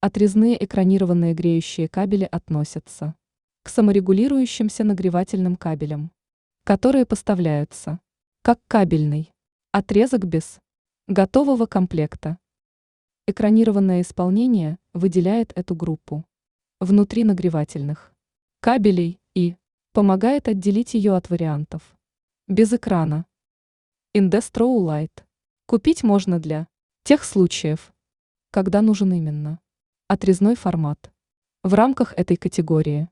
Отрезные экранированные греющие кабели относятся к саморегулирующимся нагревательным кабелям, которые поставляются как кабельный отрезок без готового комплекта. Экранированное исполнение выделяет эту группу внутри нагревательных кабелей и помогает отделить ее от вариантов без экрана. Indestro Light купить можно для тех случаев, когда нужен именно отрезной формат. В рамках этой категории